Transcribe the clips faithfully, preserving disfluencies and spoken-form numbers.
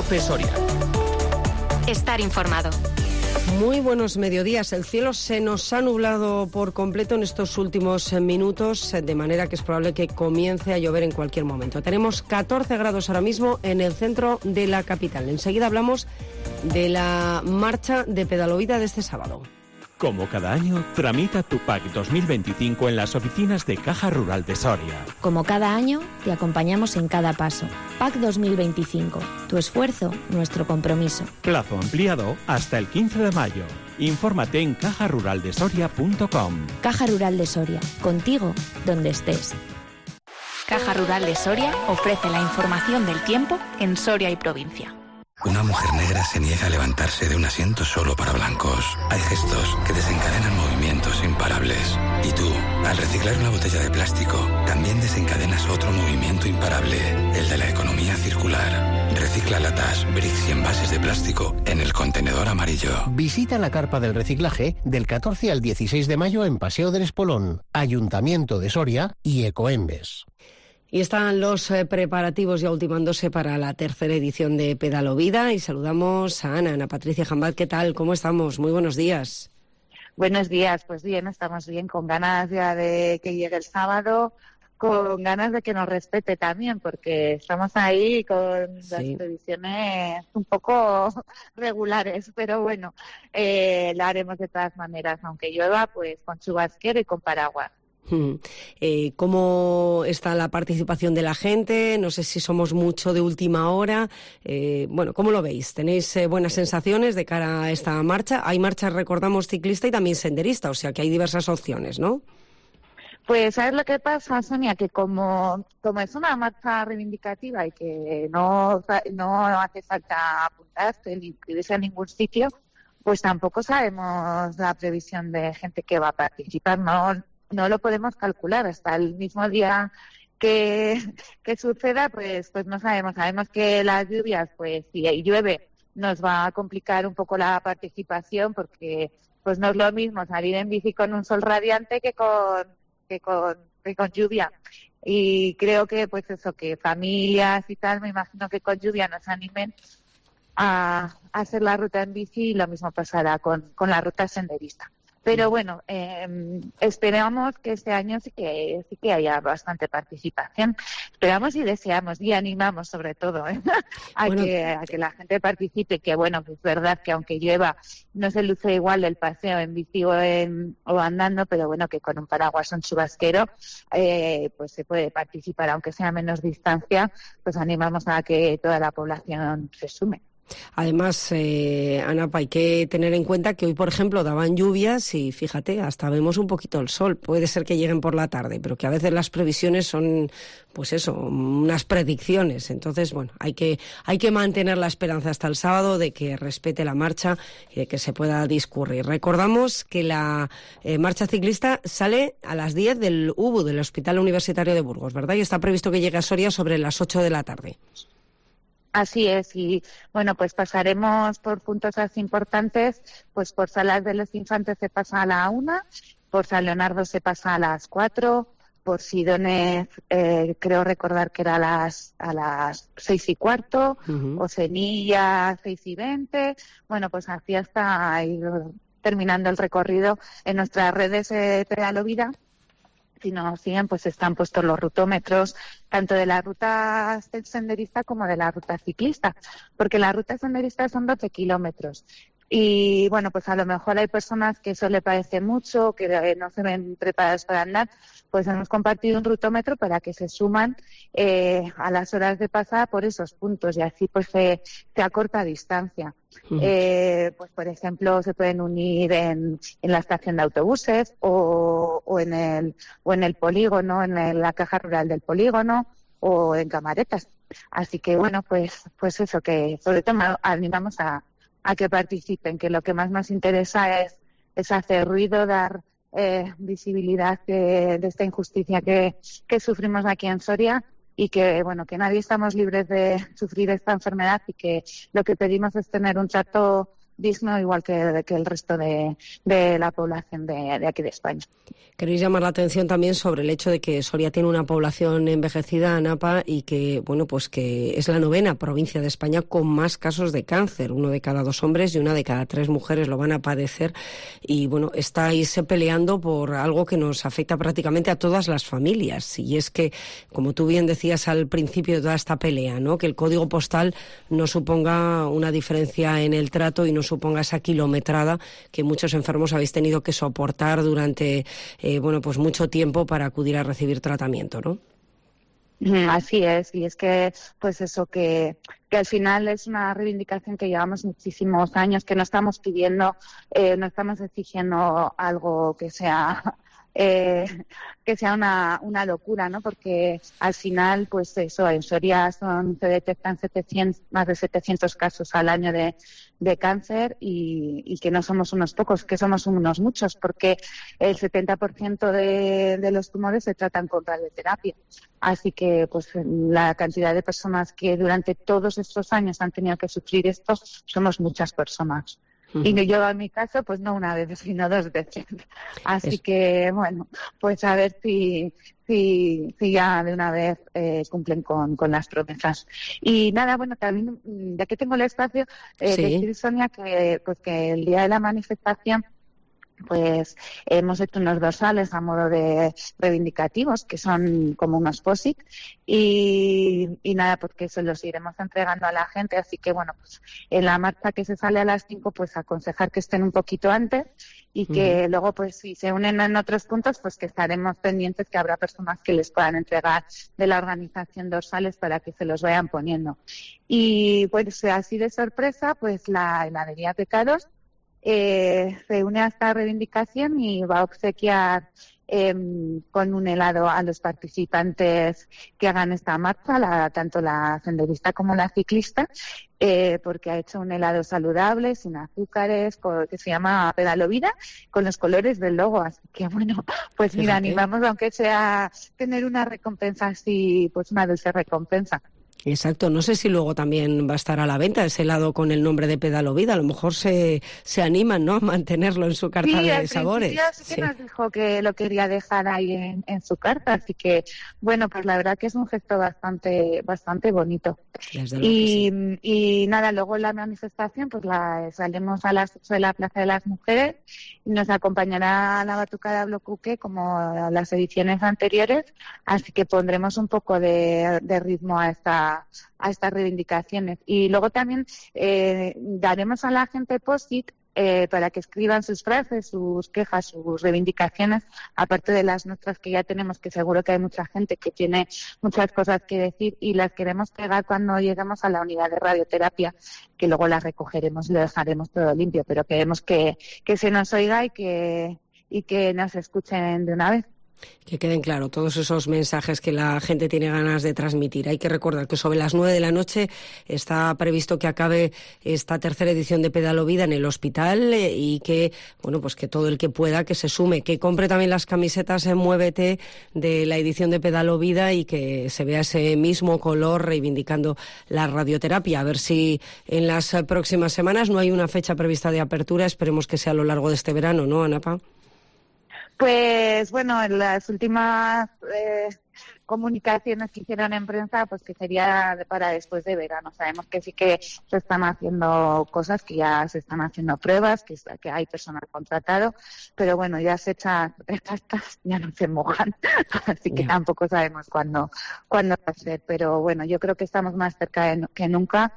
COPE Soria. Estar informado. Muy buenos mediodías. El cielo se nos ha nublado por completo en estos últimos minutos, de manera que es probable que comience a llover en cualquier momento. Tenemos catorce grados ahora mismo en el centro de la capital. Enseguida hablamos de la marcha de Pedalovida de este sábado. Como cada año, tramita tu P A C dos mil veinticinco en las oficinas de Caja Rural de Soria. Como cada año, te acompañamos en cada paso. P A C dos mil veinticinco. Tu esfuerzo, nuestro compromiso. Plazo ampliado hasta el quince de mayo. Infórmate en caja rural de soria punto com. Caja Rural de Soria. Contigo, donde estés. Caja Rural de Soria ofrece la información del tiempo en Soria y provincia. Una mujer negra se niega a levantarse de un asiento solo para blancos. Hay gestos que desencadenan movimientos imparables. Y tú, al reciclar una botella de plástico, también desencadenas otro movimiento imparable, el de la economía circular. Recicla latas, bricks y envases de plástico en el contenedor amarillo. Visita la carpa del reciclaje del catorce al dieciséis de mayo en Paseo del Espolón, Ayuntamiento de Soria y Ecoembes. Y están los eh, preparativos ya ultimándose para la tercera edición de Pedalovida y saludamos a Ana, Ana Patricia Jambad. ¿Qué tal? ¿Cómo estamos? Muy buenos días. Buenos días, pues bien, estamos bien, con ganas ya de que llegue el sábado, con ganas de que nos respete también, porque estamos ahí con sí. las previsiones un poco regulares, pero bueno, eh, la haremos de todas maneras, aunque llueva, pues con chubasquero y con paraguas. Eh, ¿Cómo está la participación de la gente? No sé si somos mucho de última hora. Eh, bueno, ¿cómo lo veis? ¿Tenéis eh, buenas sensaciones de cara a esta marcha? Hay marchas, recordamos, ciclista y también senderista, o sea que hay diversas opciones, ¿no? Pues, ¿sabes lo que pasa, Sonia? Que como, como es una marcha reivindicativa y que no, no hace falta apuntarse ni inscribirse a ningún sitio, pues tampoco sabemos la previsión de gente que va a participar, ¿no? No lo podemos calcular hasta el mismo día que, que suceda, pues pues no sabemos. Sabemos que las lluvias, pues si llueve, nos va a complicar un poco la participación, porque pues no es lo mismo salir en bici con un sol radiante que con que con, que con lluvia. Y creo que pues eso, que familias y tal, me imagino que con lluvia nos animen a, a hacer la ruta en bici, y lo mismo pasará con, con la ruta senderista. Pero bueno, eh, esperamos que este año sí que sí que haya bastante participación. Esperamos y deseamos y animamos sobre todo ¿eh? a, bueno. que, a que la gente participe, que bueno, que es verdad que aunque llueva no se luce igual el paseo en bici o, en, o andando, pero bueno, que con un paraguas o un chubasquero eh, pues se puede participar, aunque sea a menos distancia, pues animamos a que toda la población se sume. Además, eh, Ana, hay que tener en cuenta que hoy, por ejemplo, daban lluvias y fíjate, hasta vemos un poquito el sol. Puede ser que lleguen por la tarde, pero que a veces las previsiones son, pues eso, unas predicciones. Entonces, bueno, hay que hay que mantener la esperanza hasta el sábado de que respete la marcha y de que se pueda discurrir. Recordamos que la eh, marcha ciclista sale a las diez del U B U, del Hospital Universitario de Burgos, ¿verdad? Y está previsto que llegue a Soria sobre las ocho de la tarde. Así es, y bueno, pues pasaremos por puntos así importantes, pues por Salas de los Infantes se pasa a la una, por San Leonardo se pasa a las cuatro, por Sidones eh, creo recordar que era a las a las seis y cuarto, uh-huh. o Senilla seis y veinte, bueno, pues así hasta ir terminando el recorrido en nuestras redes de Pedalovida. Si nos siguen, pues están puestos los rutómetros, tanto de la ruta senderista como de la ruta ciclista, porque la ruta senderista son doce kilómetros. Y bueno, pues a lo mejor hay personas que eso le parece mucho, que no se ven preparadas para andar, pues hemos compartido un rutómetro para que se suman eh, a las horas de pasada por esos puntos y así pues se, se acorta distancia. Uh-huh. Eh, pues por ejemplo se pueden unir en, en la estación de autobuses o, o en el o en el polígono, en el, la caja rural del polígono o en Camaretas. Así que bueno, pues pues eso, que sobre todo animamos a a que participen, que lo que más nos interesa es, es hacer ruido, dar eh, visibilidad de, de esta injusticia que, que sufrimos aquí en Soria y que, bueno, que nadie estamos libres de sufrir esta enfermedad y que lo que pedimos es tener un trato digno, igual que, que el resto de, de la población de, de aquí de España. Queréis llamar la atención también sobre el hecho de que Soria tiene una población envejecida, ANAPA, y que, bueno, pues que es la novena provincia de España con más casos de cáncer. Uno de cada dos hombres y una de cada tres mujeres lo van a padecer. Y, bueno, estáis peleando por algo que nos afecta prácticamente a todas las familias. Y es que, como tú bien decías al principio de toda esta pelea, ¿no?, que el código postal no suponga una diferencia en el trato y no suponga esa kilometrada que muchos enfermos habéis tenido que soportar durante Eh, bueno, pues mucho tiempo para acudir a recibir tratamiento, ¿no? Así es, y es que, pues eso, que, que al final es una reivindicación que llevamos muchísimos años, que no estamos pidiendo, eh, no estamos exigiendo algo que sea eh, que sea una, una locura, ¿no? Porque al final, pues eso, en Soria son, se detectan setecientos, más de setecientos casos al año de, de cáncer y, y que no somos unos pocos, que somos unos muchos, porque el setenta por ciento de, de los tumores se tratan con radioterapia. Así que, pues, la cantidad de personas que durante todos estos años han tenido que sufrir esto, somos muchas personas. Y yo, en mi caso, pues no una vez, sino dos veces. Así es. que, bueno, pues a ver si, si, si ya de una vez eh, cumplen con, con las promesas. Y nada, bueno, también, ya que tengo el espacio, eh, sí. decir, Sonia, que, pues que el día de la manifestación, pues hemos hecho unos dorsales a modo de reivindicativos, que son como unos post-it, y, y nada, porque se los iremos entregando a la gente, así que bueno, pues en la marcha que se sale a las cinco, pues aconsejar que estén un poquito antes, y que uh-huh. luego, pues si se unen en otros puntos, pues que estaremos pendientes, que habrá personas que les puedan entregar de la organización dorsales para que se los vayan poniendo. Y pues así de sorpresa, pues la heladería Pecados Eh, se une a esta reivindicación y va a obsequiar eh, con un helado a los participantes que hagan esta marcha, la, tanto la senderista como la ciclista, eh, porque ha hecho un helado saludable, sin azúcares, con, que se llama Pedalovida, con los colores del logo. Así que bueno, pues mira, Fíjate. animamos, aunque sea tener una recompensa así, pues una dulce recompensa. Exacto, no sé si luego también va a estar a la venta ese helado con el nombre de Pedalovida, a lo mejor se, se animan, ¿no?, a mantenerlo en su carta sí, de sabores. Sí, sí que nos dijo que lo quería dejar ahí en, en su carta, así que bueno, pues la verdad que es un gesto bastante bastante bonito. Y, sí. y nada, luego la manifestación, pues la salimos a las ocho de la Plaza de las Mujeres y nos acompañará la Batucada Blocuque como las ediciones anteriores, así que pondremos un poco de, de ritmo a esta a estas reivindicaciones. Y luego también eh, daremos a la gente post-it eh, para que escriban sus frases, sus quejas, sus reivindicaciones, aparte de las nuestras que ya tenemos, que seguro que hay mucha gente que tiene muchas cosas que decir, y las queremos pegar cuando lleguemos a la unidad de radioterapia, que luego las recogeremos y lo dejaremos todo limpio, pero queremos que, que se nos oiga y que, y que nos escuchen de una vez. Que queden claro todos esos mensajes que la gente tiene ganas de transmitir. Hay que recordar que sobre las nueve de la noche está previsto que acabe esta tercera edición de Pedalovida en el hospital y que, bueno, pues que todo el que pueda que se sume, que compre también las camisetas en Muévete de la edición de Pedalovida y que se vea ese mismo color reivindicando la radioterapia. A ver si en las próximas semanas, no hay una fecha prevista de apertura, esperemos que sea a lo largo de este verano, ¿no, ANAPA? Pues bueno, en las últimas eh, comunicaciones que hicieron en prensa, pues que sería para después de verano. Sabemos que sí que se están haciendo cosas, que ya se están haciendo pruebas, que, que hay personal contratado, pero bueno, ya se echan estas, ya no se mojan, así que yeah. tampoco sabemos cuándo, cuándo va a ser. Pero bueno, yo creo que estamos más cerca de, que nunca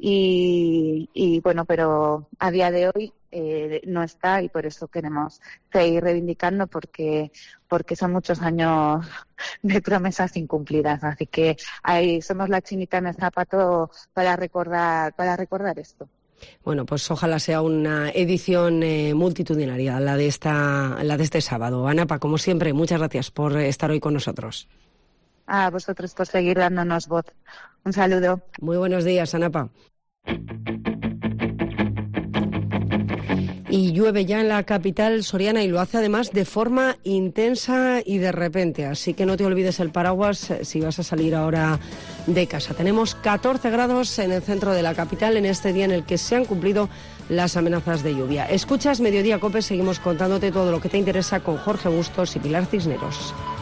y, y bueno, pero a día de hoy Eh, no está, y por eso queremos seguir reivindicando, porque porque son muchos años de promesas incumplidas, así que ahí somos la chinita en el zapato para recordar para recordar esto. Bueno, pues ojalá sea una edición eh, multitudinaria la de esta la de este sábado. ANAPA, como siempre, muchas gracias por estar hoy con nosotros. A vosotros por seguir dándonos voz. Un saludo. Muy buenos días, ANAPA. Y llueve ya en la capital soriana y lo hace además de forma intensa y de repente. Así que no te olvides el paraguas si vas a salir ahora de casa. Tenemos catorce grados en el centro de la capital en este día en el que se han cumplido las amenazas de lluvia. Escuchas Mediodía Cope, seguimos contándote todo lo que te interesa con Jorge Bustos y Pilar Cisneros.